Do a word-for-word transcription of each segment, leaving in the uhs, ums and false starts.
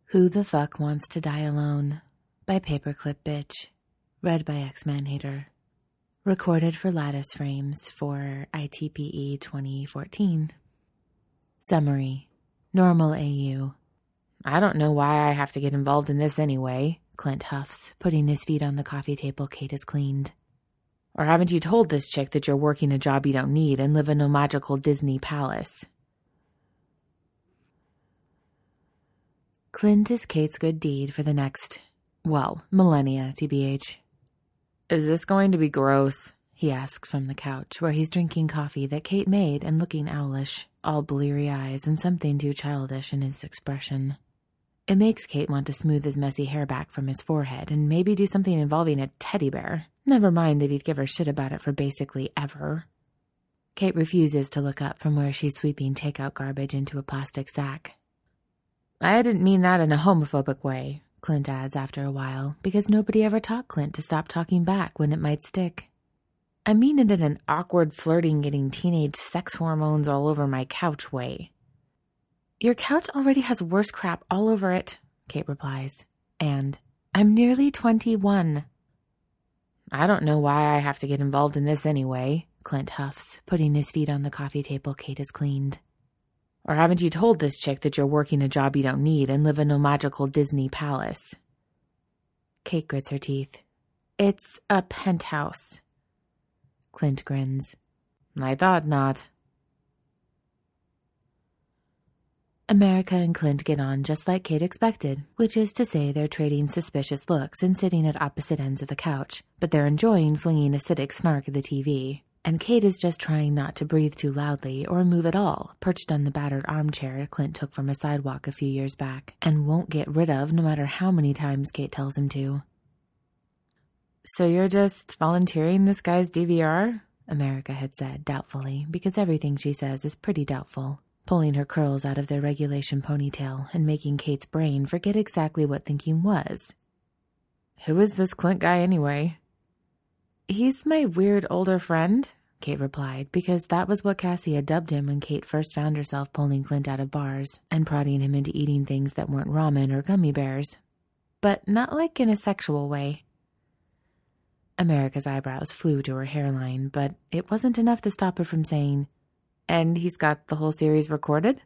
Who the Fuck Wants to Die Alone by Paperclip Bitch. Read by X-Man Hater. Recorded for Lattice Frames for I T P E twenty fourteen. Summary. Normal A U. I don't know why I have to get involved in this anyway, Clint huffs, putting his feet on the coffee table Kate has cleaned. Or haven't you told this chick that you're working a job you don't need and live in a magical Disney palace? Clint is Kate's good deed for the next, well, millennia, T B H. Is this going to be gross? He asks from the couch, where he's drinking coffee that Kate made and looking owlish, all bleary eyes and something too childish in his expression. It makes Kate want to smooth his messy hair back from his forehead and maybe do something involving a teddy bear. Never mind that he'd give her shit about it for basically ever. Kate refuses to look up from where she's sweeping takeout garbage into a plastic sack. I didn't mean that in a homophobic way, Clint adds after a while, because nobody ever taught Clint to stop talking back when it might stick. I mean it in an awkward, flirting, getting teenage sex hormones all over my couch way. Your couch already has worse crap all over it, Kate replies. And I'm nearly twenty-one. I don't know why I have to get involved in this anyway, Clint huffs, putting his feet on the coffee table Kate has cleaned. Or haven't you told this chick that you're working a job you don't need and live in a magical Disney palace? Kate grits her teeth. It's a penthouse. Clint grins. I thought not. America and Clint get on just like Kate expected, which is to say they're trading suspicious looks and sitting at opposite ends of the couch, but they're enjoying flinging acidic snark at the T V. And Kate is just trying not to breathe too loudly or move at all, perched on the battered armchair Clint took from a sidewalk a few years back, and won't get rid of no matter how many times Kate tells him to. So you're just volunteering this guy's D V R? America had said, doubtfully, because everything she says is pretty doubtful, pulling her curls out of their regulation ponytail and making Kate's brain forget exactly what thinking was. Who is this Clint guy anyway? He's my weird older friend, Kate replied, because that was what Cassie had dubbed him when Kate first found herself pulling Clint out of bars and prodding him into eating things that weren't ramen or gummy bears. But not like in a sexual way. America's eyebrows flew to her hairline, but it wasn't enough to stop her from saying, And he's got the whole series recorded?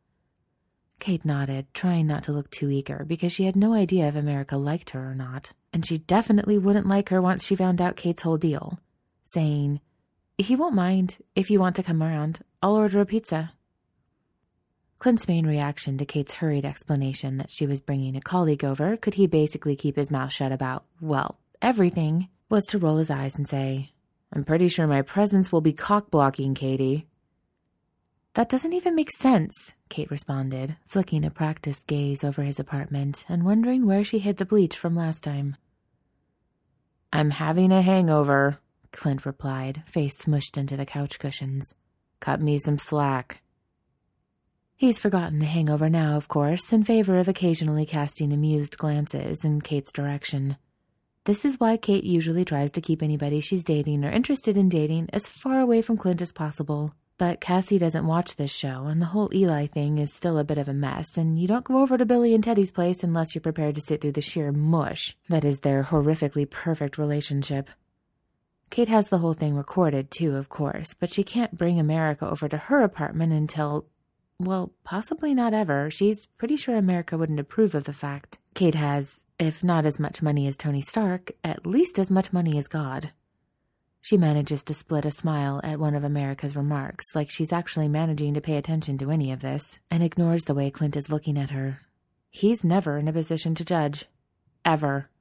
Kate nodded, trying not to look too eager, because she had no idea if America liked her or not, and she definitely wouldn't like her once she found out Kate's whole deal, saying, He won't mind. If you want to come around, I'll order a pizza. Clint's main reaction to Kate's hurried explanation that she was bringing a colleague over, could he basically keep his mouth shut about, well, everything, was to roll his eyes and say, I'm pretty sure my presence will be cock-blocking, Katie. That doesn't even make sense, Kate responded, flicking a practiced gaze over his apartment and wondering where she hid the bleach from last time. I'm having a hangover, Clint replied, face smushed into the couch cushions. Cut me some slack. He's forgotten the hangover now, of course, in favor of occasionally casting amused glances in Kate's direction. This is why Kate usually tries to keep anybody she's dating or interested in dating as far away from Clint as possible. But Cassie doesn't watch this show, and the whole Eli thing is still a bit of a mess, and you don't go over to Billy and Teddy's place unless you're prepared to sit through the sheer mush that is their horrifically perfect relationship. Kate has the whole thing recorded, too, of course, but she can't bring America over to her apartment until, well, possibly not ever. She's pretty sure America wouldn't approve of the fact Kate has, if not as much money as Tony Stark, at least as much money as God. She manages to split a smile at one of America's remarks, like she's actually managing to pay attention to any of this, and ignores the way Clint is looking at her. He's never in a position to judge. Ever.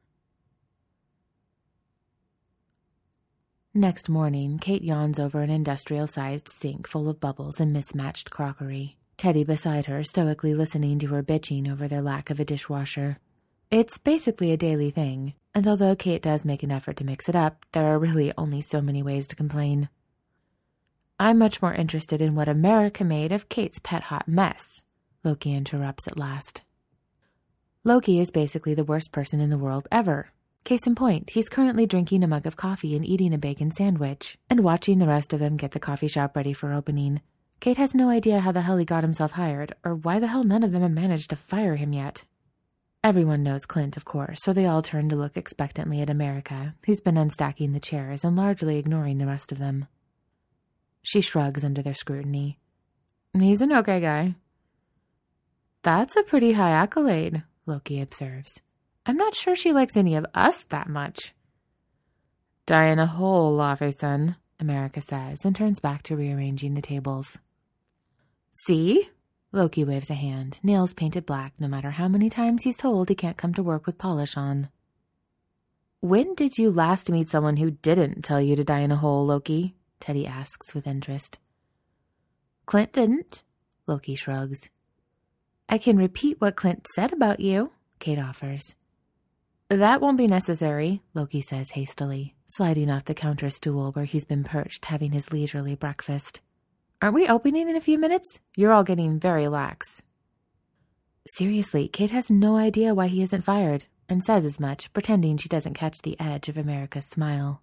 Next morning, Kate yawns over an industrial-sized sink full of bubbles and mismatched crockery, Teddy beside her stoically listening to her bitching over their lack of a dishwasher. It's basically a daily thing. And although Kate does make an effort to mix it up, there are really only so many ways to complain. I'm much more interested in what America made of Kate's pet hot mess, Loki interrupts at last. Loki is basically the worst person in the world ever. Case in point, he's currently drinking a mug of coffee and eating a bacon sandwich, and watching the rest of them get the coffee shop ready for opening. Kate has no idea how the hell he got himself hired, or why the hell none of them have managed to fire him yet. Everyone knows Clint, of course, so they all turn to look expectantly at America, who's been unstacking the chairs and largely ignoring the rest of them. She shrugs under their scrutiny. He's an okay guy. That's a pretty high accolade, Loki observes. I'm not sure she likes any of us that much. Die in a hole, Laufey-san, America says, and turns back to rearranging the tables. See? Loki waves a hand, nails painted black no matter how many times he's told he can't come to work with polish on. When did you last meet someone who didn't tell you to die in a hole, Loki? Teddy asks with interest. Clint didn't, Loki shrugs. I can repeat what Clint said about you, Kate offers. That won't be necessary, Loki says hastily, sliding off the counter stool where he's been perched having his leisurely breakfast. Aren't we opening in a few minutes? You're all getting very lax. Seriously, Kate has no idea why he isn't fired, and says as much, pretending she doesn't catch the edge of America's smile.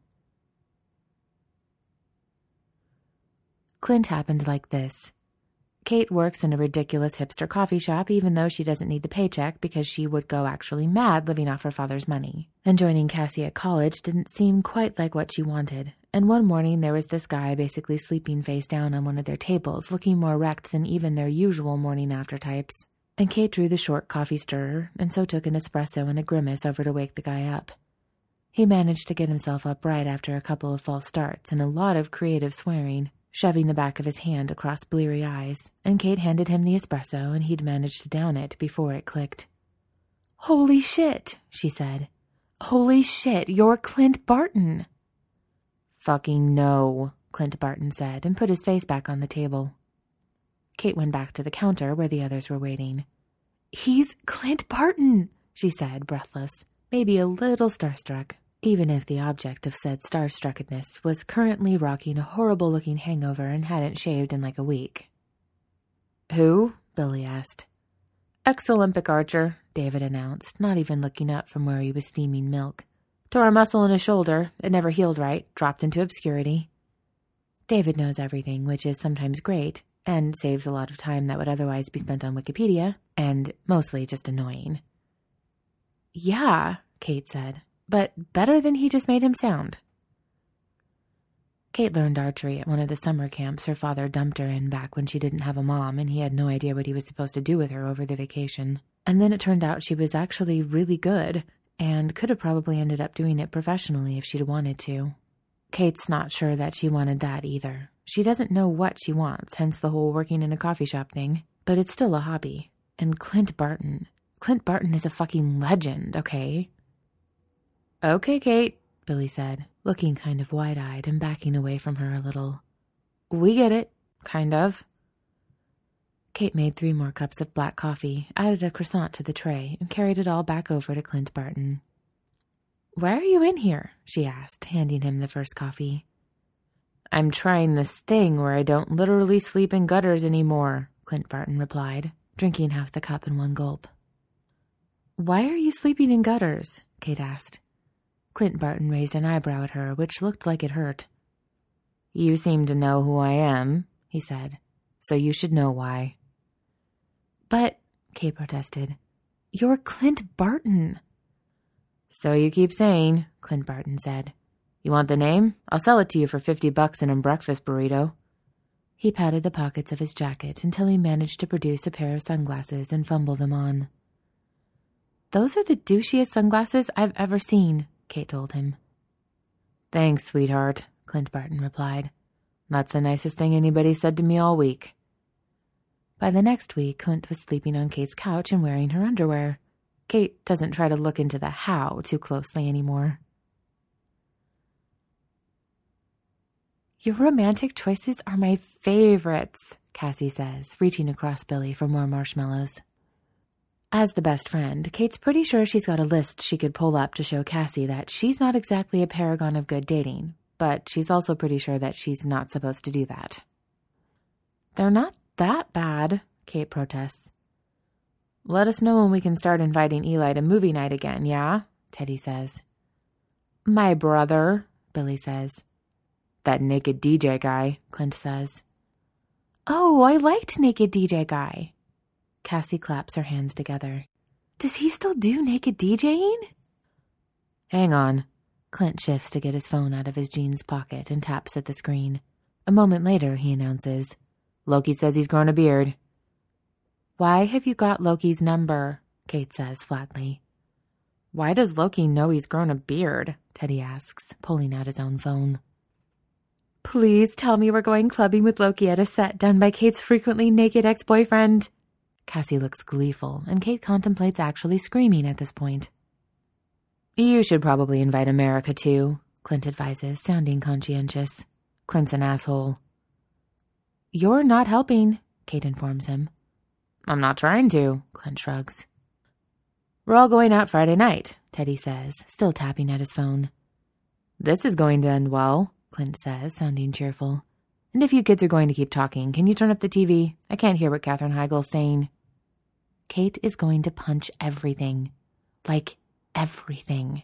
Clint happened like this. Kate works in a ridiculous hipster coffee shop even though she doesn't need the paycheck because she would go actually mad living off her father's money. And joining Cassie at college didn't seem quite like what she wanted. And one morning there was this guy basically sleeping face down on one of their tables, looking more wrecked than even their usual morning after types. And Kate drew the short coffee stirrer and so took an espresso and a grimace over to wake the guy up. He managed to get himself up right after a couple of false starts and a lot of creative swearing, shoving the back of his hand across bleary eyes, and Kate handed him the espresso and he'd managed to down it before it clicked. Holy shit, she said. Holy shit, you're Clint Barton. Fucking no, Clint Barton said and put his face back on the table. Kate went back to the counter where the others were waiting. He's Clint Barton, she said, breathless, maybe a little starstruck, even if the object of said starstruckedness was currently rocking a horrible-looking hangover and hadn't shaved in like a week. Who? Billy asked. Ex-Olympic archer, David announced, not even looking up from where he was steaming milk. Tore a muscle in his shoulder. It never healed right. Dropped into obscurity. David knows everything, which is sometimes great, and saves a lot of time that would otherwise be spent on Wikipedia, and mostly just annoying. Yeah, Kate said, but better than he just made him sound. Kate learned archery at one of the summer camps her father dumped her in back when she didn't have a mom and he had no idea what he was supposed to do with her over the vacation. And then it turned out she was actually really good and could have probably ended up doing it professionally if she'd wanted to. Kate's not sure that she wanted that either. She doesn't know what she wants, hence the whole working in a coffee shop thing, but it's still a hobby. And Clint Barton. Clint Barton is a fucking legend, okay? Okay, Kate, Billy said, looking kind of wide-eyed and backing away from her a little. We get it, kind of. Kate made three more cups of black coffee, added a croissant to the tray, and carried it all back over to Clint Barton. Why are you in here? She asked, handing him the first coffee. I'm trying this thing where I don't literally sleep in gutters anymore, Clint Barton replied, drinking half the cup in one gulp. Why are you sleeping in gutters? Kate asked. Clint Barton raised an eyebrow at her, which looked like it hurt. You seem to know who I am, he said, so you should know why. But, Kate protested, you're Clint Barton. So you keep saying, Clint Barton said. You want the name? I'll sell it to you for fifty bucks in a breakfast burrito. He patted the pockets of his jacket until he managed to produce a pair of sunglasses and fumble them on. Those are the douchiest sunglasses I've ever seen, Kate told him. Thanks, sweetheart, Clint Barton replied. That's the nicest thing anybody said to me all week. By the next week, Clint was sleeping on Kate's couch and wearing her underwear. Kate doesn't try to look into the how too closely anymore. Your romantic choices are my favorites, Cassie says, reaching across Billy for more marshmallows. As the best friend, Kate's pretty sure she's got a list she could pull up to show Cassie that she's not exactly a paragon of good dating, but she's also pretty sure that she's not supposed to do that. They're not that bad, Kate protests. Let us know when we can start inviting Eli to movie night again, yeah? Teddy says. My brother, Billy says. That naked D J guy, Clint says. Oh, I liked Naked D J Guy. Cassie claps her hands together. Does he still do naked DJing? Hang on. Clint shifts to get his phone out of his jeans pocket and taps at the screen. A moment later, he announces, Loki says he's grown a beard. Why have you got Loki's number? Kate says flatly. Why does Loki know he's grown a beard? Teddy asks, pulling out his own phone. Please tell me we're going clubbing with Loki at a set done by Kate's frequently naked ex-boyfriend. Cassie looks gleeful, and Kate contemplates actually screaming at this point. You should probably invite America too, Clint advises, sounding conscientious. Clint's an asshole. You're not helping, Kate informs him. I'm not trying to, Clint shrugs. We're all going out Friday night, Teddy says, still tapping at his phone. This is going to end well, Clint says, sounding cheerful. And if you kids are going to keep talking, can you turn up the T V? I can't hear what Katherine Heigl's saying. Kate is going to punch everything. Like, everything.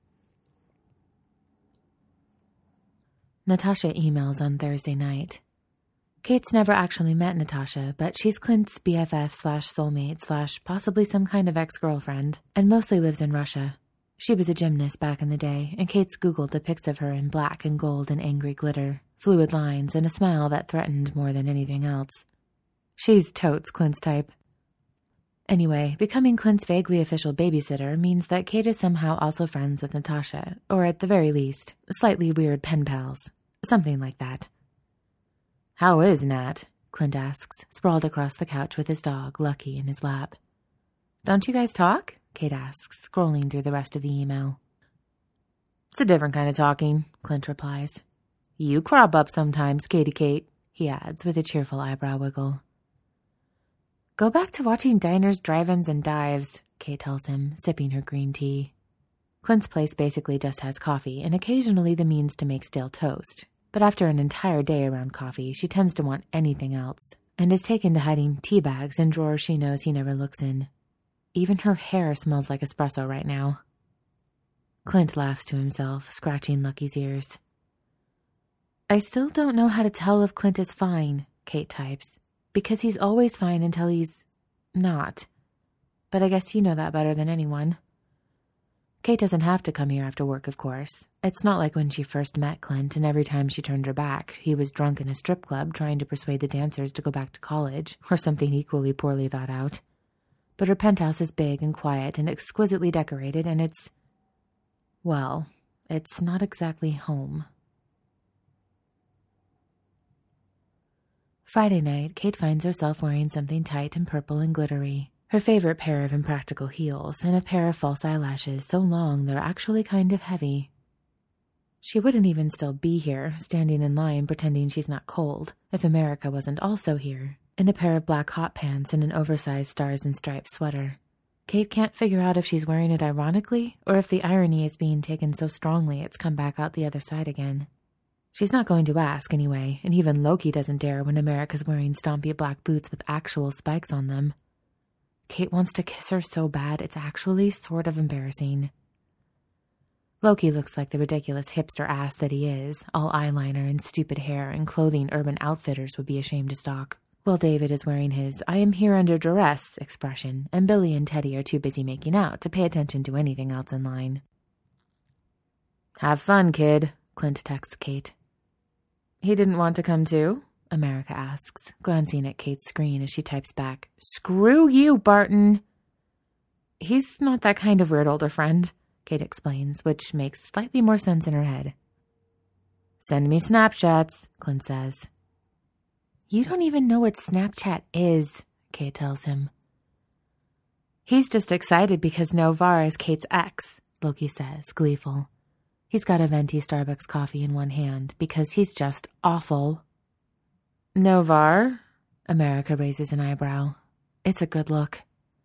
Natasha emails on Thursday night. Kate's never actually met Natasha, but she's Clint's B F F slash soulmate slash possibly some kind of ex-girlfriend, and mostly lives in Russia. She was a gymnast back in the day, and Kate's Googled the pics of her in black and gold and angry glitter, fluid lines, and a smile that threatened more than anything else. She's totes Clint's type. Anyway, becoming Clint's vaguely official babysitter means that Kate is somehow also friends with Natasha, or at the very least, slightly weird pen pals. Something like that. How is Nat? Clint asks, sprawled across the couch with his dog, Lucky, in his lap. Don't you guys talk? Kate asks, scrolling through the rest of the email. It's a different kind of talking, Clint replies. You crop up sometimes, Katie Kate, he adds with a cheerful eyebrow wiggle. Go back to watching diners, drive-ins, and dives, Kate tells him, sipping her green tea. Clint's place basically just has coffee and occasionally the means to make stale toast. But after an entire day around coffee, she tends to want anything else, and is taken to hiding tea bags in drawers she knows he never looks in. Even her hair smells like espresso right now. Clint laughs to himself, scratching Lucky's ears. I still don't know how to tell if Clint is fine, Kate types, because he's always fine until he's not. But I guess you know that better than anyone. Kate doesn't have to come here after work, of course. It's not like when she first met Clint and every time she turned her back, he was drunk in a strip club trying to persuade the dancers to go back to college, or something equally poorly thought out. But her penthouse is big and quiet and exquisitely decorated, and it's, well, it's not exactly home. Friday night, Kate finds herself wearing something tight and purple and glittery. Her favorite pair of impractical heels and a pair of false eyelashes so long they're actually kind of heavy. She wouldn't even still be here, standing in line pretending she's not cold, if America wasn't also here, in a pair of black hot pants and an oversized stars and stripes sweater. Kate can't figure out if she's wearing it ironically or if the irony is being taken so strongly it's come back out the other side again. She's not going to ask anyway, and even Loki doesn't dare when America's wearing stompy black boots with actual spikes on them. Kate wants to kiss her so bad it's actually sort of embarrassing. Loki looks like the ridiculous hipster ass that he is, all eyeliner and stupid hair and clothing Urban Outfitters would be ashamed to stock, while David is wearing his I am here under duress expression, and Billy and Teddy are too busy making out to pay attention to anything else in line. Have fun, kid, Clint texts Kate. He didn't want to come too? America asks, glancing at Kate's screen as she types back, Screw you, Barton! He's not that kind of weird older friend, Kate explains, which makes slightly more sense in her head. Send me Snapchats, Clint says. You don't even know what Snapchat is, Kate tells him. He's just excited because Novar is Kate's ex, Loki says, gleeful. He's got a venti Starbucks coffee in one hand because he's just awful. Novar? America raises an eyebrow. It's a good look.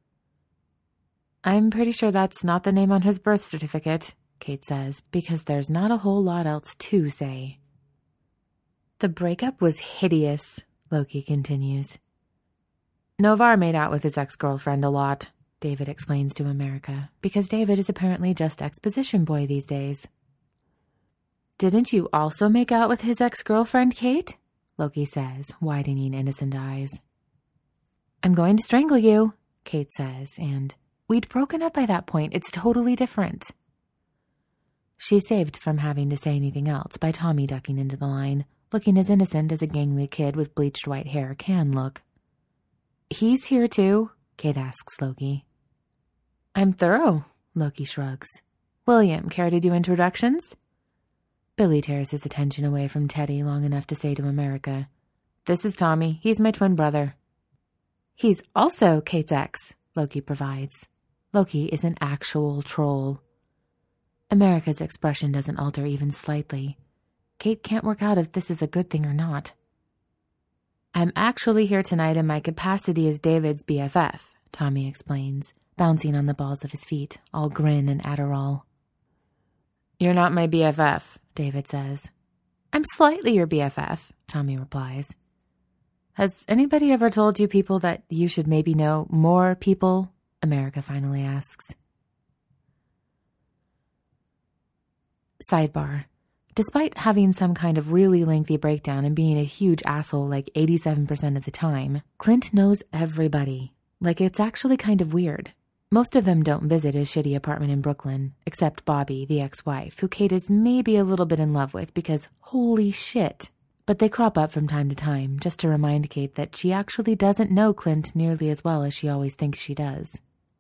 I'm pretty sure that's not the name on his birth certificate, Kate says, because there's not a whole lot else to say. The breakup was hideous, Loki continues. Novar made out with his ex-girlfriend a lot, David explains to America, because David is apparently just exposition boy these days. Didn't you also make out with his ex-girlfriend, Kate? Loki says, widening innocent eyes. I'm going to strangle you, Kate says, and We'd broken up by that point. It's totally different. She's saved from having to say anything else by Tommy ducking into the line, looking as innocent as a gangly kid with bleached white hair can look. He's here too? Kate asks Loki. I'm thorough, Loki shrugs. William, care to do introductions? Billy tears his attention away from Teddy long enough to say to America, This is Tommy. He's my twin brother. He's also Kate's ex, Loki provides. Loki is an actual troll. America's expression doesn't alter even slightly. Kate can't work out if this is a good thing or not. I'm actually here tonight in my capacity as David's B F F, Tommy explains, bouncing on the balls of his feet, all grin and Adderall. You're not my B F F, David says. I'm slightly your B F F, Tommy replies. Has anybody ever told you people that you should maybe know more people? America finally asks. Sidebar. Despite having some kind of really lengthy breakdown and being a huge asshole like eighty-seven percent of the time, Clint knows everybody. Like, it's actually kind of weird. Most of them don't visit his shitty apartment in Brooklyn, except Bobby, the ex-wife, who Kate is maybe a little bit in love with because holy shit. But they crop up from time to time, just to remind Kate that she actually doesn't know Clint nearly as well as she always thinks she does.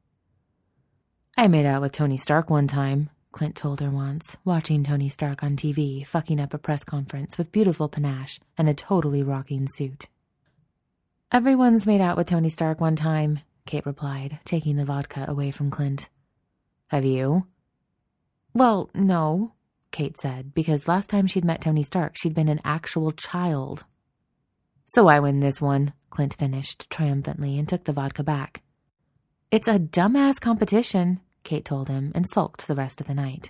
I made out with Tony Stark one time, Clint told her once, watching Tony Stark on T V, fucking up a press conference with beautiful panache and a totally rocking suit. Everyone's made out with Tony Stark one time, Kate replied, taking the vodka away from Clint. Have you? Well, no, Kate said, because last time she'd met Tony Stark, she'd been an actual child. So I win this one, Clint finished triumphantly and took the vodka back. It's a dumbass competition, Kate told him, and sulked the rest of the night.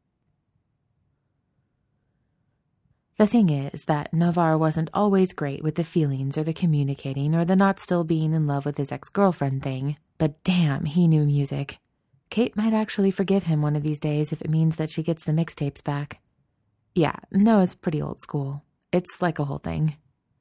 The thing is that Navarre wasn't always great with the feelings or the communicating or the not still being in love with his ex-girlfriend thing, but damn, he knew music. Kate might actually forgive him one of these days if it means that she gets the mixtapes back. Yeah, no, it's pretty old school. It's like a whole thing.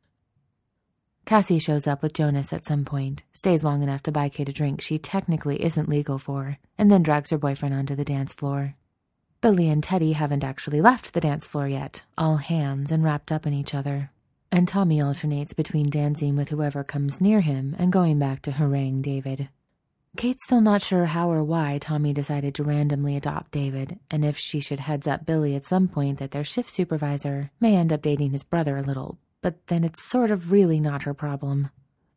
Cassie shows up with Jonas at some point, stays long enough to buy Kate a drink she technically isn't legal for, and then drags her boyfriend onto the dance floor. Billy and Teddy haven't actually left the dance floor yet, all hands and wrapped up in each other, and Tommy alternates between dancing with whoever comes near him and going back to harangue David. Kate's still not sure how or why Tommy decided to randomly adopt David, and if she should heads up Billy at some point that their shift supervisor may end up dating his brother a little, but then it's sort of really not her problem.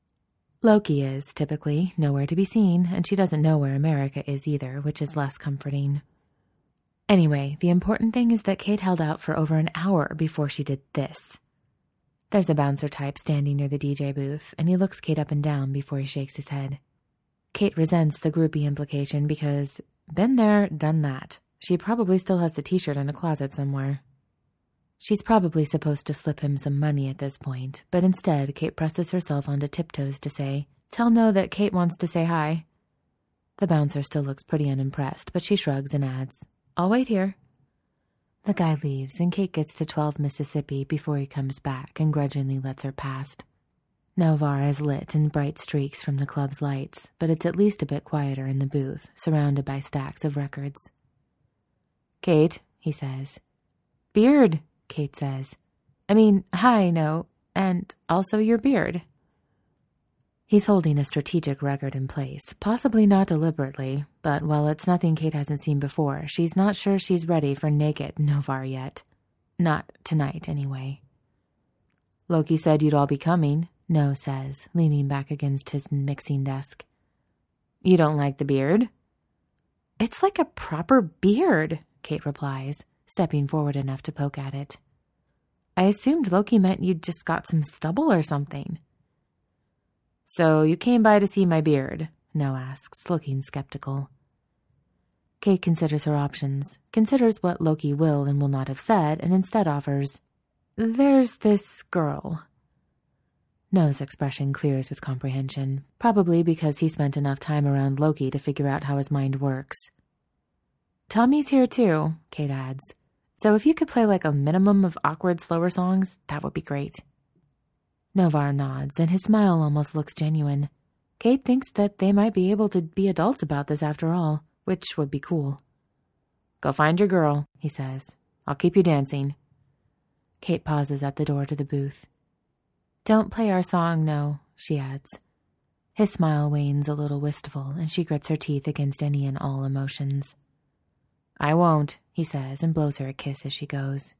Loki is, typically, nowhere to be seen, and she doesn't know where America is either, which is less comforting. Anyway, the important thing is that Kate held out for over an hour before she did this. There's a bouncer type standing near the D J booth, and he looks Kate up and down before he shakes his head. Kate resents the groupie implication because, been there, done that. She probably still has the t-shirt in a closet somewhere. She's probably supposed to slip him some money at this point, but instead Kate presses herself onto tiptoes to say, "Tell No that Kate wants to say hi." The bouncer still looks pretty unimpressed, but she shrugs and adds, "I'll wait here." The guy leaves, and Kate gets to twelve Mississippi before he comes back and grudgingly lets her past. Navarre is lit in bright streaks from the club's lights, but it's at least a bit quieter in the booth, surrounded by stacks of records. "Kate," he says. "Beard," Kate says. "I mean, hi, no, and also your beard." He's holding a strategic record in place, possibly not deliberately, but while it's nothing Kate hasn't seen before, she's not sure she's ready for naked Navarre yet. Not tonight, anyway. "Loki said you'd all be coming," No says, leaning back against his mixing desk. "You don't like the beard?" "It's like a proper beard," Kate replies, stepping forward enough to poke at it. "I assumed Loki meant you'd just got some stubble or something." "So you came by to see my beard?" No asks, looking skeptical. Kate considers her options, considers what Loki will and will not have said, and instead offers, "There's this girl." No's expression clears with comprehension, probably because he spent enough time around Loki to figure out how his mind works. "Tommy's here too," Kate adds. "So if you could play like a minimum of awkward, slower songs, that would be great." Navarre nods, and his smile almost looks genuine. Kate thinks that they might be able to be adults about this after all, which would be cool. Go find your girl, he says. I'll keep you dancing. Kate pauses at the door to the booth. Don't play our song, no, she adds. His smile wanes a little wistful, and she grits her teeth against any and all emotions. I won't, he says, and blows her a kiss as she goes.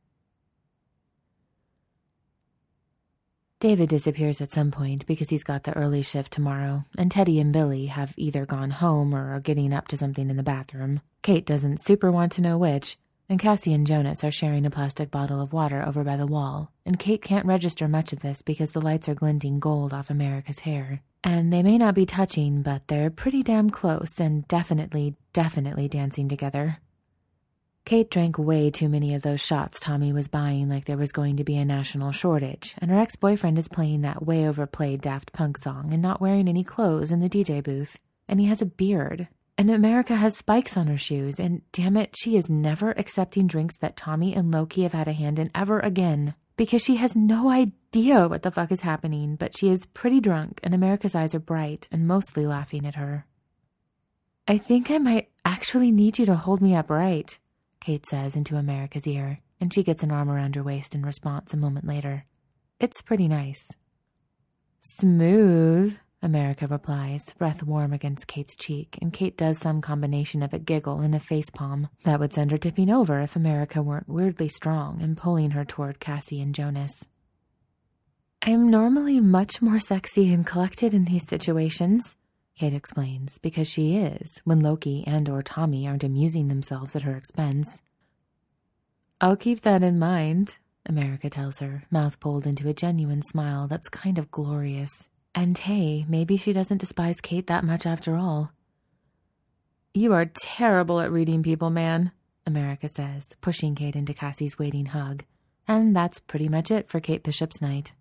David disappears at some point because he's got the early shift tomorrow, and Teddy and Billy have either gone home or are getting up to something in the bathroom. Kate doesn't super want to know which, and Cassie and Jonas are sharing a plastic bottle of water over by the wall, and Kate can't register much of this because the lights are glinting gold off America's hair. And they may not be touching, but they're pretty damn close and definitely, definitely dancing together. Kate drank way too many of those shots Tommy was buying like there was going to be a national shortage, and her ex-boyfriend is playing that way overplayed Daft Punk song and not wearing any clothes in the D J booth, and he has a beard. And America has spikes on her shoes, and damn it, she is never accepting drinks that Tommy and Loki have had a hand in ever again, because she has no idea what the fuck is happening, but she is pretty drunk, and America's eyes are bright and mostly laughing at her. I think I might actually need you to hold me upright, Kate says into America's ear, and she gets an arm around her waist in response a moment later. It's pretty nice. Smooth, America replies, breath warm against Kate's cheek, and Kate does some combination of a giggle and a facepalm that would send her tipping over if America weren't weirdly strong and pulling her toward Cassie and Jonas. I'm normally much more sexy and collected in these situations, Kate explains, because she is, when Loki and or Tommy aren't amusing themselves at her expense. I'll keep that in mind, America tells her, mouth pulled into a genuine smile that's kind of glorious. And hey, maybe she doesn't despise Kate that much after all. You are terrible at reading people, man, America says, pushing Kate into Cassie's waiting hug. And that's pretty much it for Kate Bishop's night.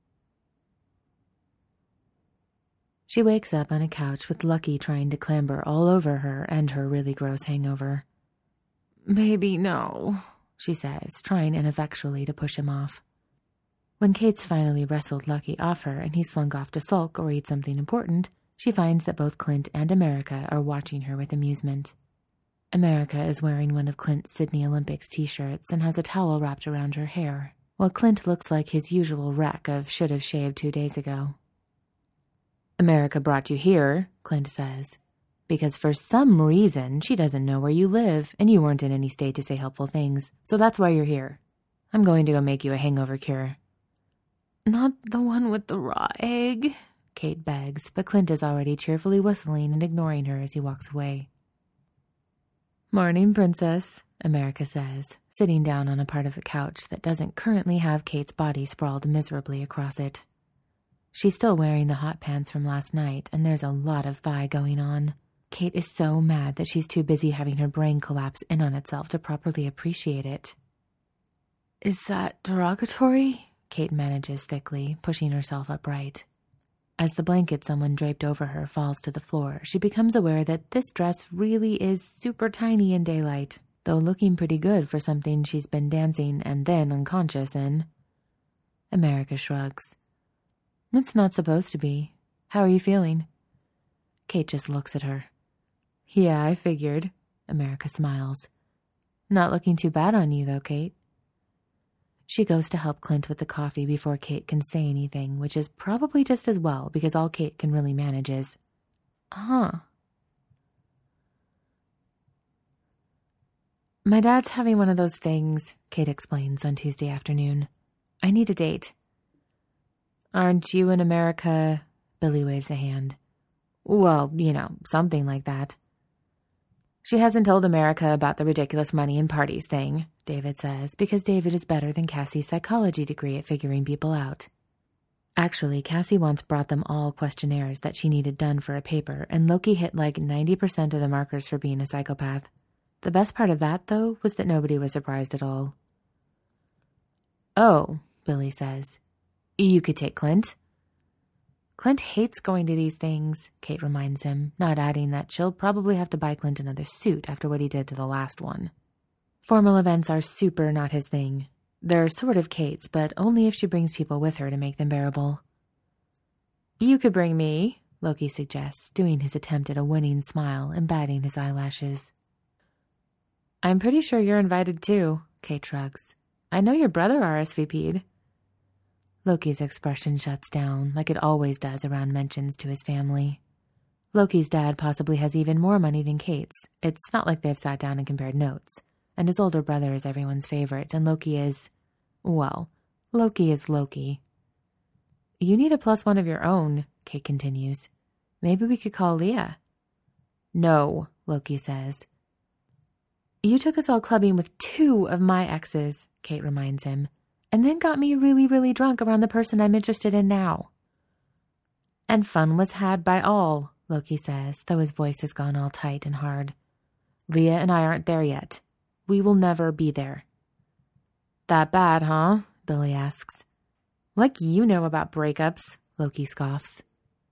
She wakes up on a couch with Lucky trying to clamber all over her and her really gross hangover. Baby, no, she says, trying ineffectually to push him off. When Kate's finally wrestled Lucky off her and he slunk off to sulk or eat something important, she finds that both Clint and America are watching her with amusement. America is wearing one of Clint's Sydney Olympics t-shirts and has a towel wrapped around her hair, while Clint looks like his usual wreck of should have shaved two days ago. America brought you here, Clint says, because for some reason she doesn't know where you live and you weren't in any state to say helpful things, so that's why you're here. I'm going to go make you a hangover cure. Not the one with the raw egg, Kate begs, but Clint is already cheerfully whistling and ignoring her as he walks away. Morning, princess, America says, sitting down on a part of the couch that doesn't currently have Kate's body sprawled miserably across it. She's still wearing the hot pants from last night, and there's a lot of thigh going on. Kate is so mad that she's too busy having her brain collapse in on itself to properly appreciate it. Is that derogatory? Kate manages thickly, pushing herself upright. As the blanket someone draped over her falls to the floor, she becomes aware that this dress really is super tiny in daylight, though looking pretty good for something she's been dancing and then unconscious in. America shrugs. It's not supposed to be. How are you feeling? Kate just looks at her. Yeah, I figured. America smiles. Not looking too bad on you, though, Kate. She goes to help Clint with the coffee before Kate can say anything, which is probably just as well because all Kate can really manage is, huh. My dad's having one of those things, Kate explains on Tuesday afternoon. I need a date. Aren't you in America? Billy waves a hand. Well, you know, something like that. She hasn't told America about the ridiculous money and parties thing, David says, because David is better than Cassie's psychology degree at figuring people out. Actually, Cassie once brought them all questionnaires that she needed done for a paper, and Loki hit like ninety percent of the markers for being a psychopath. The best part of that, though, was that nobody was surprised at all. Oh, Billy says. You could take Clint. Clint hates going to these things, Kate reminds him, not adding that she'll probably have to buy Clint another suit after what he did to the last one. Formal events are super not his thing. They're sort of Kate's, but only if she brings people with her to make them bearable. You could bring me, Loki suggests, doing his attempt at a winning smile and batting his eyelashes. I'm pretty sure you're invited too, Kate shrugs. I know your brother R S V P'd. Loki's expression shuts down, like it always does around mentions to his family. Loki's dad possibly has even more money than Kate's. It's not like they've sat down and compared notes. And his older brother is everyone's favorite, and Loki is, well, Loki is Loki. You need a plus one of your own, Kate continues. Maybe we could call Leah. No, Loki says. You took us all clubbing with two of my exes, Kate reminds him, and then got me really, really drunk around the person I'm interested in now. And fun was had by all, Loki says, though his voice has gone all tight and hard. Leah and I aren't there yet. We will never be there. That bad, huh? Billy asks. Like you know about breakups, Loki scoffs.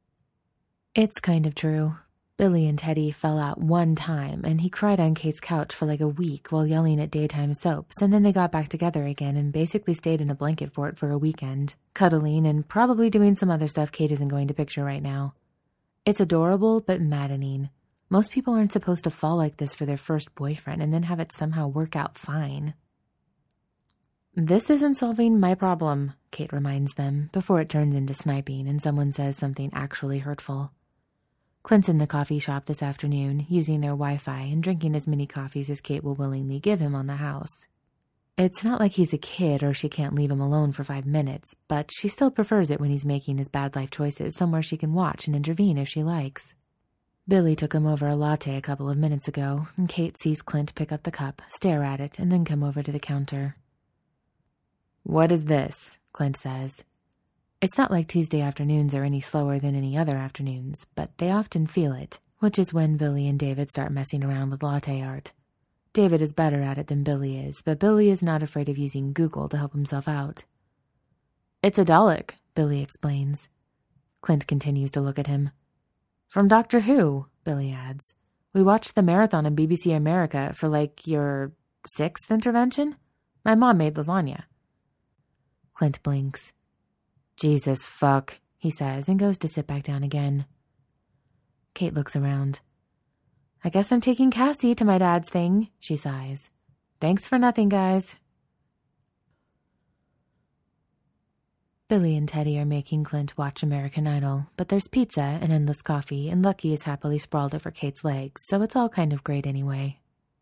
It's kind of true. Billy and Teddy fell out one time, and he cried on Kate's couch for like a week while yelling at daytime soaps, and then they got back together again and basically stayed in a blanket fort for a weekend, cuddling and probably doing some other stuff Kate isn't going to picture right now. It's adorable but maddening. Most people aren't supposed to fall like this for their first boyfriend and then have it somehow work out fine. This isn't solving my problem, Kate reminds them, before it turns into sniping and someone says something actually hurtful. Clint's in the coffee shop this afternoon, using their Wi-Fi and drinking as many coffees as Kate will willingly give him on the house. It's not like he's a kid or she can't leave him alone for five minutes, but she still prefers it when he's making his bad life choices somewhere she can watch and intervene if she likes. Billy took him over a latte a couple of minutes ago, and Kate sees Clint pick up the cup, stare at it, and then come over to the counter. What is this? Clint says. It's not like Tuesday afternoons are any slower than any other afternoons, but they often feel it, which is when Billy and David start messing around with latte art. David is better at it than Billy is, but Billy is not afraid of using Google to help himself out. It's a Dalek, Billy explains. Clint continues to look at him. From Doctor Who, Billy adds. We watched the marathon on B B C America for like your sixth intervention. My mom made lasagna. Clint blinks. Jesus fuck, he says, and goes to sit back down again. Kate looks around. I guess I'm taking Cassie to my dad's thing, she sighs. Thanks for nothing, guys. Billy and Teddy are making Clint watch American Idol, but there's pizza and endless coffee, and Lucky is happily sprawled over Kate's legs, so it's all kind of great anyway.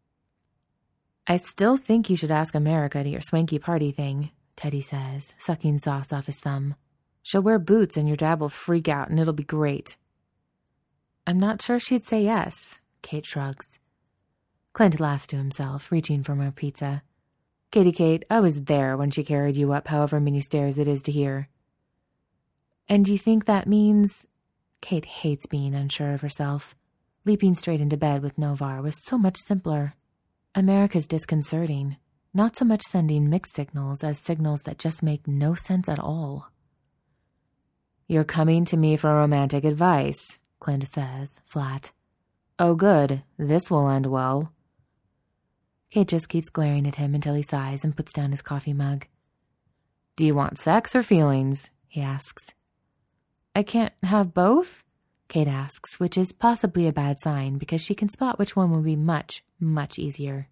I still think you should ask America to your swanky party thing, Teddy says, sucking sauce off his thumb. She'll wear boots and your dad will freak out and it'll be great. I'm not sure she'd say yes, Kate shrugs. Clint laughs to himself, reaching for more pizza. Katie Kate, I was there when she carried you up however many stairs it is to here. And you think that means... Kate hates being unsure of herself. Leaping straight into bed with Novar was so much simpler. America's disconcerting. Not so much sending mixed signals as signals that just make no sense at all. You're coming to me for romantic advice, Clint says, flat. Oh good, this will end well. Kate just keeps glaring at him until he sighs and puts down his coffee mug. Do you want sex or feelings? He asks. I can't have both? Kate asks, which is possibly a bad sign because she can spot which one will be much, much easier.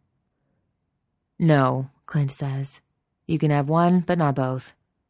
No, Clint says. You can have one, but not both.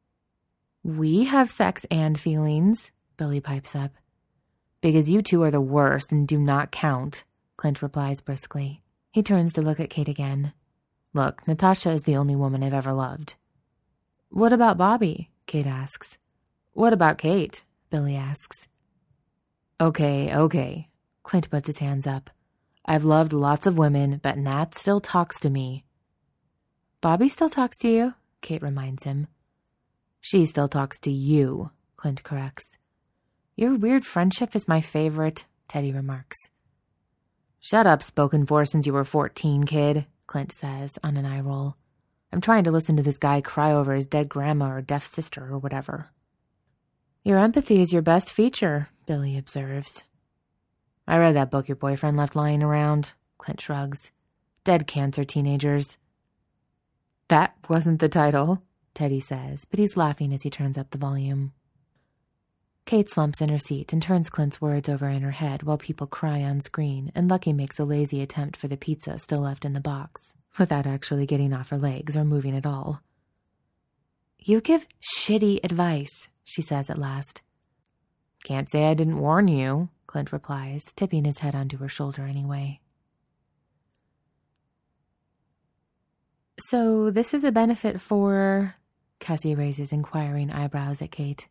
We have sex and feelings, Billy pipes up. Because you two are the worst and do not count, Clint replies briskly. He turns to look at Kate again. Look, Natasha is the only woman I've ever loved. What about Bobby? Kate asks. What about Kate? Billy asks. Okay, okay. Clint puts his hands up. I've loved lots of women, but Nat still talks to me. Bobby still talks to you? Kate reminds him. She still talks to you, Clint corrects. Your weird friendship is my favorite, Teddy remarks. Shut up, spoken for since you were fourteen, kid, Clint says on an eye roll. I'm trying to listen to this guy cry over his dead grandma or deaf sister or whatever. Your empathy is your best feature, Billy observes. I read that book your boyfriend left lying around, Clint shrugs. Dead cancer teenagers. That wasn't the title, Teddy says, but he's laughing as he turns up the volume. Kate slumps in her seat and turns Clint's words over in her head while people cry on screen, and Lucky makes a lazy attempt for the pizza still left in the box, without actually getting off her legs or moving at all. "You give shitty advice," she says at last. "Can't say I didn't warn you," Clint replies, tipping his head onto her shoulder anyway. "So this is a benefit for..." Cassie raises inquiring eyebrows at Kate.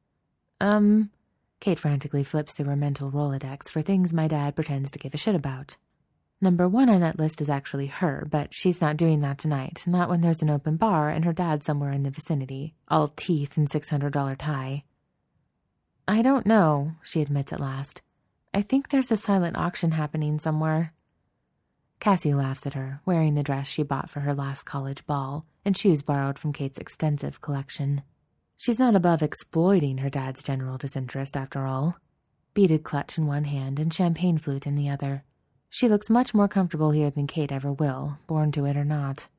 Um, Kate frantically flips through her mental Rolodex for things my dad pretends to give a shit about. Number one on that list is actually her, but she's not doing that tonight, not when there's an open bar and her dad somewhere in the vicinity, all teeth and six hundred dollars tie. "I don't know," she admits at last. "I think there's a silent auction happening somewhere." Cassie laughs at her, wearing the dress she bought for her last college ball and shoes borrowed from Kate's extensive collection. She's not above exploiting her dad's general disinterest, after all. Beaded clutch in one hand and champagne flute in the other. She looks much more comfortable here than Kate ever will, born to it or not.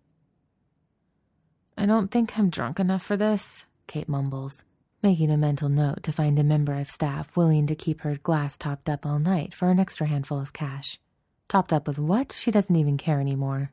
"I don't think I'm drunk enough for this," Kate mumbles, making a mental note to find a member of staff willing to keep her glass topped up all night for an extra handful of cash. Topped up with what? She doesn't even care anymore.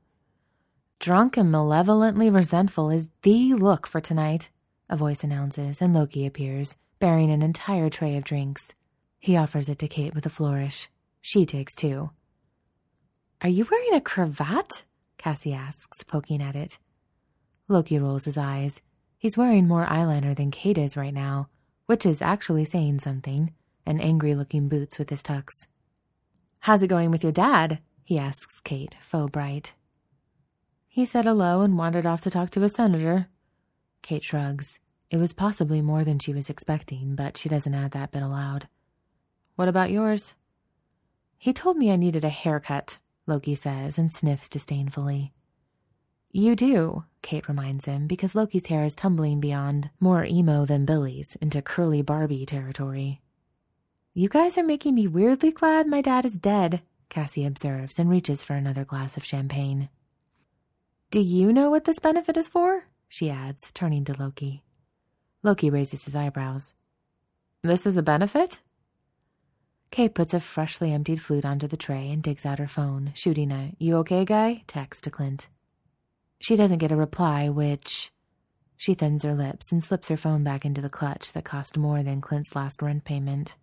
"Drunk and malevolently resentful is the look for tonight," a voice announces, and Loki appears, bearing an entire tray of drinks. He offers it to Kate with a flourish. She takes two. "Are you wearing a cravat?" Cassie asks, poking at it. Loki rolls his eyes. He's wearing more eyeliner than Kate is right now, which is actually saying something, and angry-looking boots with his tux. "How's it going with your dad?" he asks Kate, faux bright. "He said hello and wandered off to talk to a senator." Kate shrugs. It was possibly more than she was expecting, but she doesn't add that bit aloud. "What about yours?" "He told me I needed a haircut," Loki says, and sniffs disdainfully. "You do," Kate reminds him, because Loki's hair is tumbling beyond more emo than Billy's into curly Barbie territory. "You guys are making me weirdly glad my dad is dead," Cassie observes and reaches for another glass of champagne. "Do you know what this benefit is for?" she adds, turning to Loki. Loki raises his eyebrows. "This is a benefit?" Kate puts a freshly emptied flute onto the tray and digs out her phone, shooting a "you okay, guy?" text to Clint. She doesn't get a reply, which... She thins her lips and slips her phone back into the clutch that cost more than Clint's last rent payment.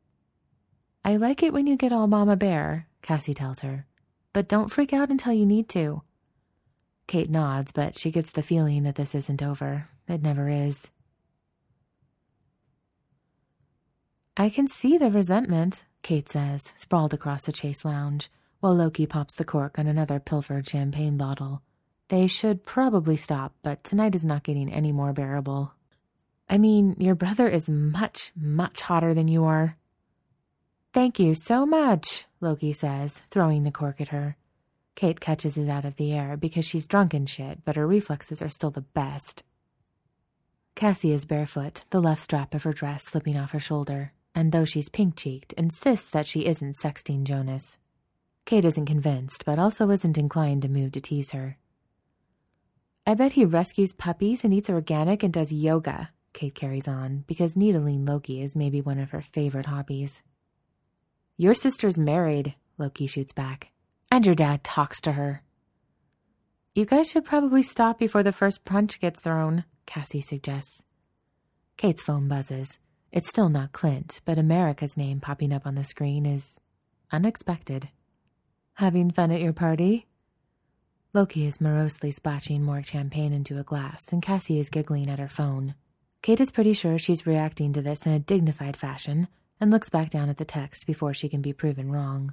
"I like it when you get all mama bear," Cassie tells her, "but don't freak out until you need to." Kate nods, but she gets the feeling that this isn't over. It never is. "I can see the resentment," Kate says, sprawled across the Chase lounge, while Loki pops the cork on another pilfered champagne bottle. They should probably stop, but tonight is not getting any more bearable. "I mean, your brother is much, much hotter than you are." "Thank you so much," Loki says, throwing the cork at her. Kate catches it out of the air because she's drunk and shit, but her reflexes are still the best. Cassie is barefoot, the left strap of her dress slipping off her shoulder, and though she's pink-cheeked, insists that she isn't sexting Jonas. Kate isn't convinced, but also isn't inclined to move to tease her. "I bet he rescues puppies and eats organic and does yoga," Kate carries on, because needling Loki is maybe one of her favorite hobbies. "Your sister's married," Loki shoots back. "And your dad talks to her." "You guys should probably stop before the first punch gets thrown," Cassie suggests. Kate's phone buzzes. It's still not Clint, but America's name popping up on the screen is unexpected. "Having fun at your party?" Loki is morosely splashing more champagne into a glass, and Cassie is giggling at her phone. Kate is pretty sure she's reacting to this in a dignified fashion, and looks back down at the text before she can be proven wrong.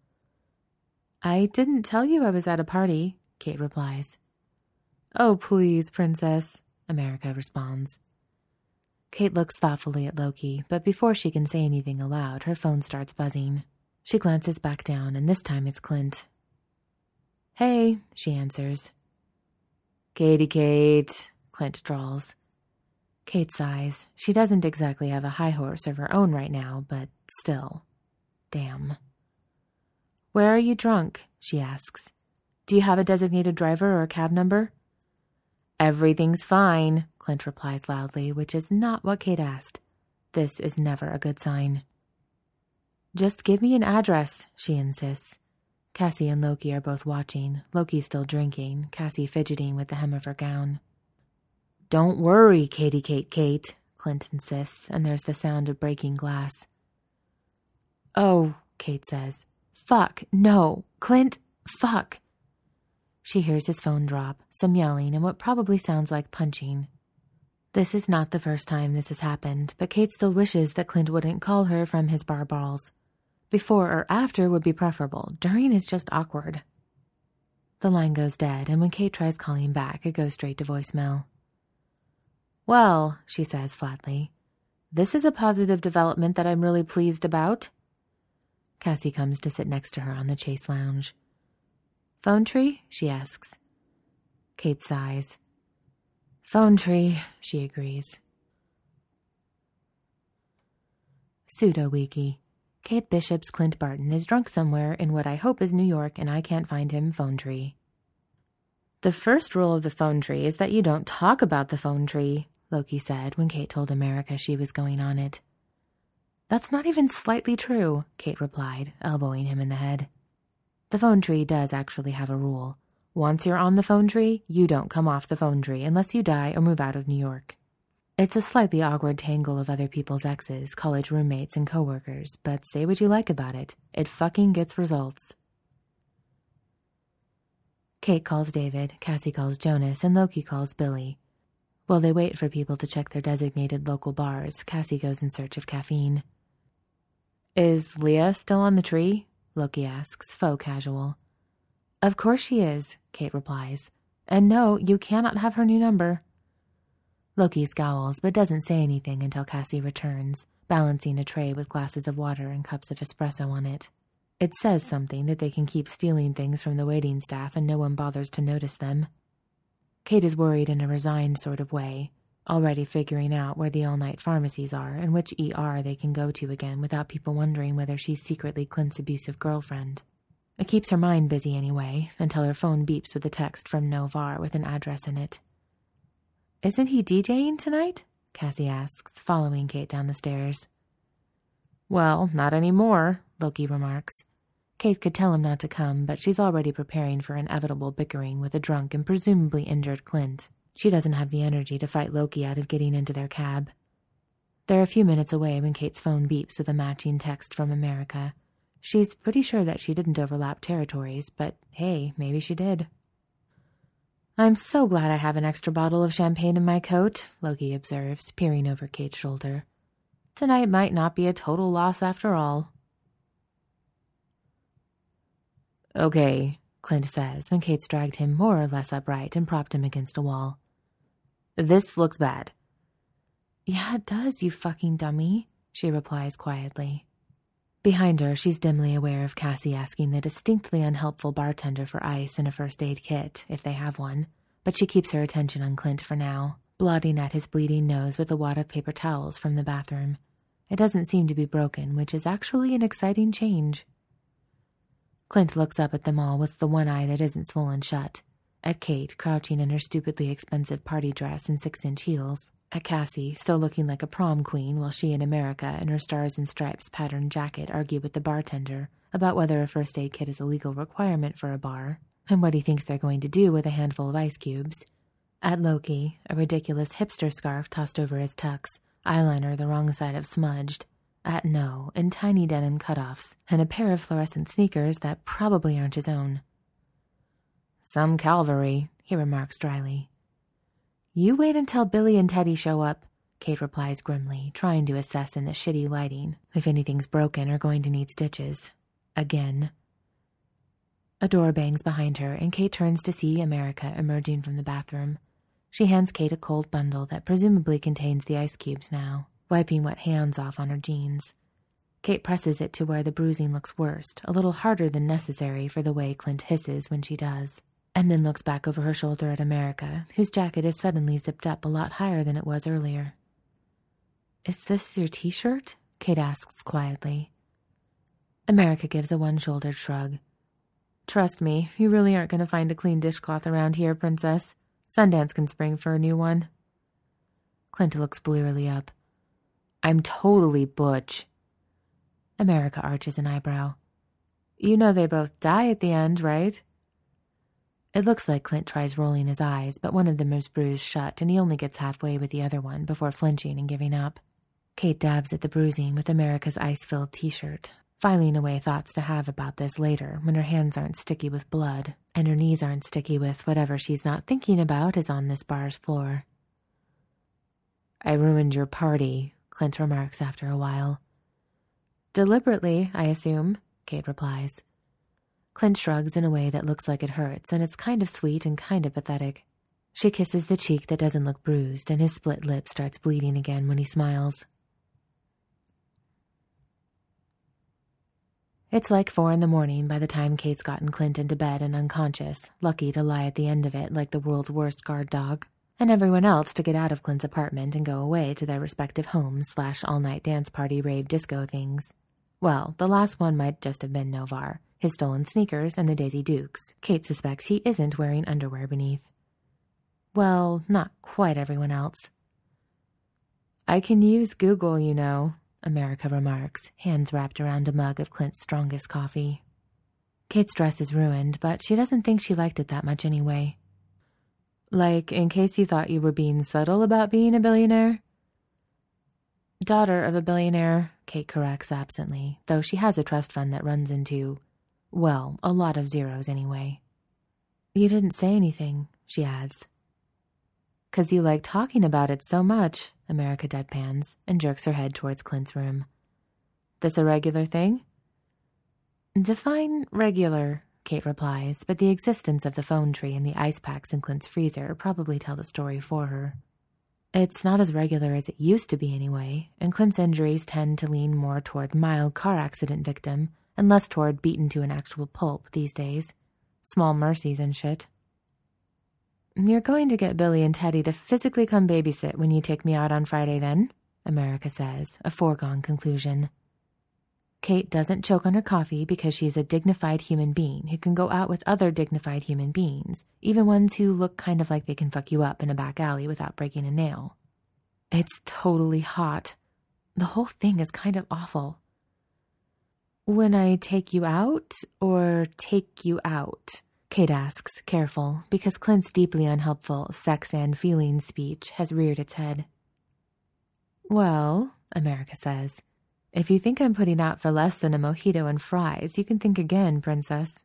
"I didn't tell you I was at a party," Kate replies. "Oh, please, princess," America responds. Kate looks thoughtfully at Loki, but before she can say anything aloud, her phone starts buzzing. She glances back down, and this time it's Clint. "Hey," she answers. "Katie Kate," Clint drawls. Kate sighs. She doesn't exactly have a high horse of her own right now, but still. Damn. "Where are you drunk?" she asks. "Do you have a designated driver or a cab number?" "Everything's fine," Clint replies loudly, which is not what Kate asked. This is never a good sign. Just give me an address, she insists. Cassie and Loki are both watching, Loki still drinking, Cassie fidgeting with the hem of her gown. Don't worry, Katie Kate Kate, Clint insists, and there's the sound of breaking glass. Oh, Kate says. Fuck, no, Clint, fuck. She hears his phone drop, some yelling, and what probably sounds like punching. This is not the first time this has happened, but Kate still wishes that Clint wouldn't call her from his bar brawls. Before or after would be preferable. During is just awkward. The line goes dead, and when Kate tries calling back, it goes straight to voicemail. Well, she says flatly, this is a positive development that I'm really pleased about. Cassie comes to sit next to her on the Chase lounge. Phone tree? She asks. Kate sighs. Phone tree, she agrees. Pseudo-wiki. Kate Bishop's Clint Barton is drunk somewhere in what I hope is New York, and I can't find him. Phone tree. The first rule of the phone tree is that you don't talk about the phone tree, Loki said when Kate told America she was going on it. That's not even slightly true, Kate replied, elbowing him in the head. The phone tree does actually have a rule. Once you're on the phone tree, you don't come off the phone tree unless you die or move out of New York. It's a slightly awkward tangle of other people's exes, college roommates, and coworkers, but say what you like about it, it fucking gets results. Kate calls David, Cassie calls Jonas, and Loki calls Billy. While they wait for people to check their designated local bars, Cassie goes in search of caffeine. Is Leah still on the tree? Loki asks, faux casual. Of course she is, Kate replies. And no, you cannot have her new number. Loki scowls, but doesn't say anything until Cassie returns, balancing a tray with glasses of water and cups of espresso on it. It says something that they can keep stealing things from the waiting staff and no one bothers to notice them. Kate is worried in a resigned sort of way, already figuring out where the all-night pharmacies are and which E R they can go to again without people wondering whether she's secretly Clint's abusive girlfriend. It keeps her mind busy anyway, until her phone beeps with a text from Novar with an address in it. Isn't he DJing tonight? Cassie asks, following Kate down the stairs. Well, not anymore, Loki remarks. Kate could tell him not to come, but she's already preparing for inevitable bickering with a drunk and presumably injured Clint. She doesn't have the energy to fight Loki out of getting into their cab. They're a few minutes away when Kate's phone beeps with a matching text from America. She's pretty sure that she didn't overlap territories, but hey, maybe she did. I'm so glad I have an extra bottle of champagne in my coat, Loki observes, peering over Kate's shoulder. Tonight might not be a total loss after all. Okay, Clint says when Kate's dragged him more or less upright and propped him against a wall. This looks bad. Yeah, it does, you fucking dummy, she replies quietly. Behind her, she's dimly aware of Cassie asking the distinctly unhelpful bartender for ice and a first aid kit, if they have one, but she keeps her attention on Clint for now, blotting at his bleeding nose with a wad of paper towels from the bathroom. It doesn't seem to be broken, which is actually an exciting change. Clint looks up at them all with the one eye that isn't swollen shut, at Kate crouching in her stupidly expensive party dress and six-inch heels, at Cassie still looking like a prom queen while she and America in her stars and stripes patterned jacket argue with the bartender about whether a first aid kit is a legal requirement for a bar and what he thinks they're going to do with a handful of ice cubes, at Loki, a ridiculous hipster scarf tossed over his tux, eyeliner the wrong side of smudged, at No in tiny denim cutoffs and a pair of fluorescent sneakers that probably aren't his own. Some cavalry, he remarks dryly. You wait until Billy and Teddy show up, Kate replies grimly, trying to assess in the shitty lighting if anything's broken or going to need stitches. Again. A door bangs behind her, and Kate turns to see America emerging from the bathroom. She hands Kate a cold bundle that presumably contains the ice cubes now, wiping wet hands off on her jeans. Kate presses it to where the bruising looks worst, a little harder than necessary for the way Clint hisses when she does, and then looks back over her shoulder at America, whose jacket is suddenly zipped up a lot higher than it was earlier. Is this your t-shirt? Kate asks quietly. America gives a one-shouldered shrug. Trust me, you really aren't going to find a clean dishcloth around here, Princess. Sundance can spring for a new one. Clint looks blearily up. I'm totally butch. America arches an eyebrow. You know they both die at the end, right? It looks like Clint tries rolling his eyes, but one of them is bruised shut, and he only gets halfway with the other one before flinching and giving up. Kate dabs at the bruising with America's ice-filled t-shirt, filing away thoughts to have about this later when her hands aren't sticky with blood and her knees aren't sticky with whatever she's not thinking about is on this bar's floor. I ruined your party, Clint remarks after a while. Deliberately, I assume, Kate replies. Clint shrugs in a way that looks like it hurts, and it's kind of sweet and kind of pathetic. She kisses the cheek that doesn't look bruised, and his split lip starts bleeding again when he smiles. It's like four in the morning by the time Kate's gotten Clint into bed and unconscious, lucky to lie at the end of it like the world's worst guard dog, and everyone else to get out of Clint's apartment and go away to their respective homes slash all-night dance party rave disco things. Well, the last one might just have been Novar, his stolen sneakers, and the Daisy Dukes. Kate suspects he isn't wearing underwear beneath. Well, not quite everyone else. I can use Google, you know, America remarks, hands wrapped around a mug of Clint's strongest coffee. Kate's dress is ruined, but she doesn't think she liked it that much anyway. Like, in case you thought you were being subtle about being a billionaire? Daughter of a billionaire, Kate corrects absently, though she has a trust fund that runs into, well, a lot of zeros anyway. You didn't say anything, she adds. 'Cause you like talking about it so much, America deadpans, and jerks her head towards Clint's room. This a regular thing? Define regular, Kate replies, but the existence of the phone tree and the ice packs in Clint's freezer probably tell the story for her. It's not as regular as it used to be anyway, and Clint's injuries tend to lean more toward mild car accident victim and less toward beaten to an actual pulp these days. Small mercies and shit. You're going to get Billy and Teddy to physically come babysit when you take me out on Friday then, America says, a foregone conclusion. Kate doesn't choke on her coffee because she's a dignified human being who can go out with other dignified human beings, even ones who look kind of like they can fuck you up in a back alley without breaking a nail. It's totally hot. The whole thing is kind of awful. When I take you out, or take you out? Kate asks, careful, because Clint's deeply unhelpful sex and feelings speech has reared its head. Well, America says, if you think I'm putting out for less than a mojito and fries, you can think again, princess.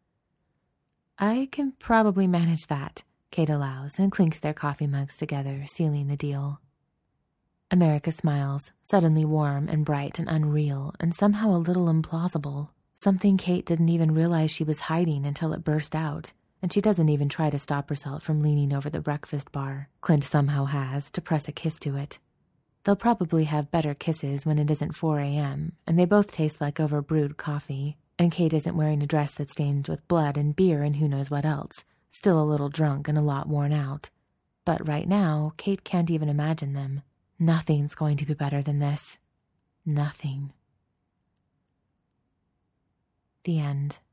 I can probably manage that, Kate allows, and clinks their coffee mugs together, sealing the deal. America smiles, suddenly warm and bright and unreal, and somehow a little implausible. Something Kate didn't even realize she was hiding until it burst out, and she doesn't even try to stop herself from leaning over the breakfast bar Clint somehow has to press a kiss to it. They'll probably have better kisses when it isn't four a.m., and they both taste like overbrewed coffee, and Kate isn't wearing a dress that's stained with blood and beer and who knows what else, still a little drunk and a lot worn out. But right now, Kate can't even imagine them. Nothing's going to be better than this. Nothing. The end.